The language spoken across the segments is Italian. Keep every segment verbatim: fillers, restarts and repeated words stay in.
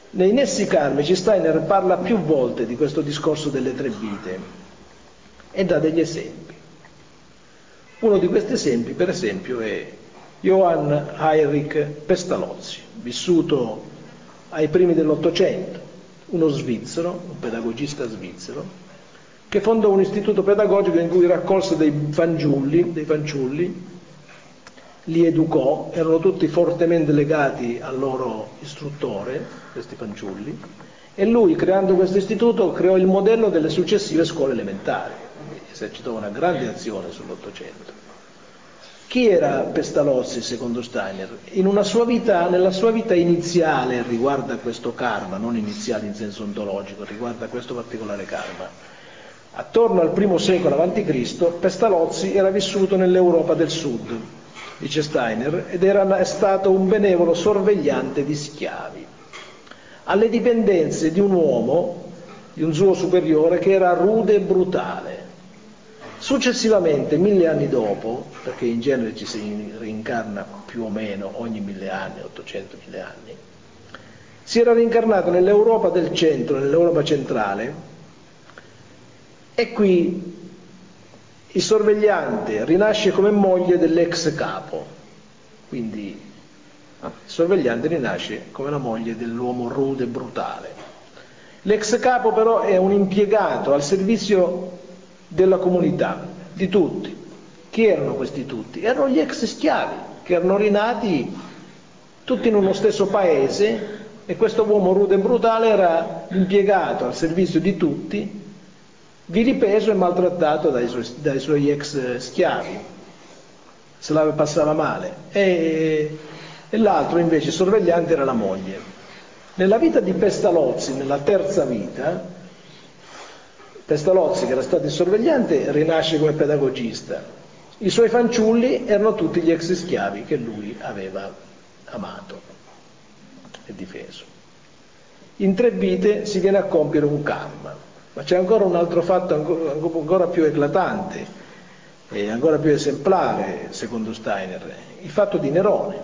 Nei Nessi karmici Steiner parla più volte di questo discorso delle tre vite e dà degli esempi. Uno di questi esempi, per esempio, è Johann Heinrich Pestalozzi, vissuto ai primi dell'Ottocento, uno svizzero, un pedagogista svizzero, che fondò un istituto pedagogico in cui raccolse dei fanciulli, dei fanciulli, li educò, erano tutti fortemente legati al loro istruttore, questi fanciulli, e lui, creando questo istituto, creò il modello delle successive scuole elementari, quindi esercitò una grande azione sull'Ottocento. Chi era Pestalozzi secondo Steiner? In una sua vita, nella sua vita iniziale riguarda questo karma, non iniziale in senso ontologico, riguarda questo particolare karma. Attorno al primo secolo avanti Cristo, Pestalozzi era vissuto nell'Europa del Sud, dice Steiner, ed era stato un benevolo sorvegliante di schiavi, alle dipendenze di un uomo, di un suo superiore, che era rude e brutale. Successivamente, mille anni dopo, perché in genere ci si reincarna più o meno ogni mille anni, ottocentomila anni, si era reincarnato nell'Europa del centro, nell'Europa centrale, e qui il sorvegliante rinasce come moglie dell'ex capo, quindi il sorvegliante rinasce come la moglie dell'uomo rude e brutale. L'ex capo però è un impiegato al servizio della comunità, di tutti. Chi erano questi tutti? Erano gli ex schiavi, che erano rinati tutti in uno stesso paese, e questo uomo rude e brutale era impiegato al servizio di tutti, vilipeso e maltrattato dai suoi, dai suoi ex schiavi, se la passava male, e, e l'altro invece sorvegliante era la moglie. Nella vita di Pestalozzi, nella terza vita, Pestalozzi, che era stato il sorvegliante, rinasce come pedagogista. I suoi fanciulli erano tutti gli ex schiavi che lui aveva amato e difeso. In tre vite si viene a compiere un karma. Ma c'è ancora un altro fatto ancora più eclatante e ancora più esemplare, secondo Steiner, il fatto di Nerone.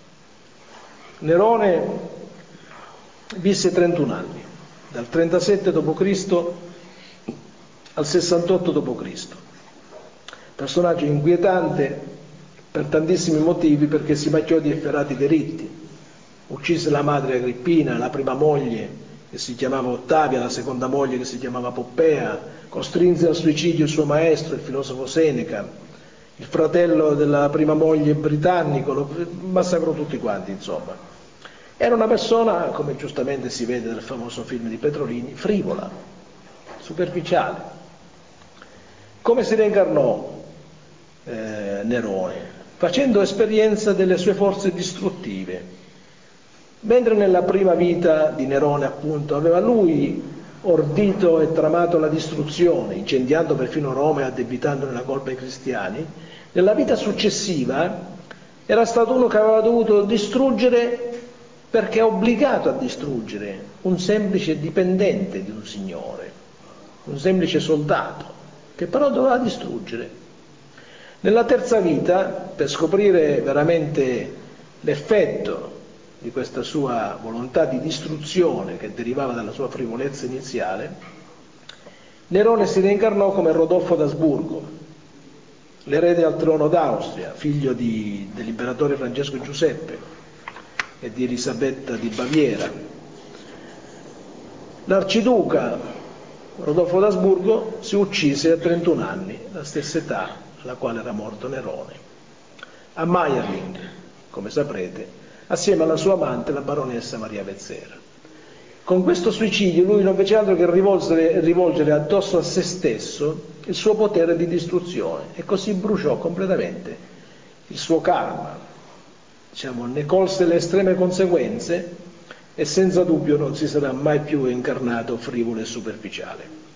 Nerone visse trentuno anni, dal trentasette dopo Cristo al sessantotto dopo Cristo. Personaggio inquietante per tantissimi motivi, perché si macchiò di efferati delitti. Uccise la madre Agrippina, la prima moglie che si chiamava Ottavia, la seconda moglie che si chiamava Poppea, costrinse al suicidio il suo maestro, il filosofo Seneca, il fratello della prima moglie britannico, lo massacrò tutti quanti, insomma. Era una persona, come giustamente si vede nel famoso film di Petrolini, frivola, superficiale. Come si reincarnò eh, Nerone? Facendo esperienza delle sue forze distruttive. Mentre nella prima vita di Nerone, appunto, aveva lui ordito e tramato la distruzione, incendiando perfino Roma e addebitandone la colpa ai cristiani, nella vita successiva era stato uno che aveva dovuto distruggere, perché è obbligato a distruggere, un semplice dipendente di un signore, un semplice soldato, che però doveva distruggere. Nella terza vita, per scoprire veramente l'effetto di questa sua volontà di distruzione che derivava dalla sua frivolezza iniziale, Nerone si reincarnò come Rodolfo d'Asburgo, l'erede al trono d'Austria, figlio di, dell'imperatore Francesco Giuseppe e di Elisabetta di Baviera. L'arciduca Rodolfo d'Asburgo si uccise a trentuno anni, la stessa età alla quale era morto Nerone, a Mayerling, come saprete, assieme alla sua amante, la baronessa Maria Vezzera. Con questo suicidio lui non fece altro che rivolgere, rivolgere addosso a se stesso il suo potere di distruzione, e così bruciò completamente il suo karma, diciamo, ne colse le estreme conseguenze, e senza dubbio non si sarà mai più incarnato frivolo e superficiale.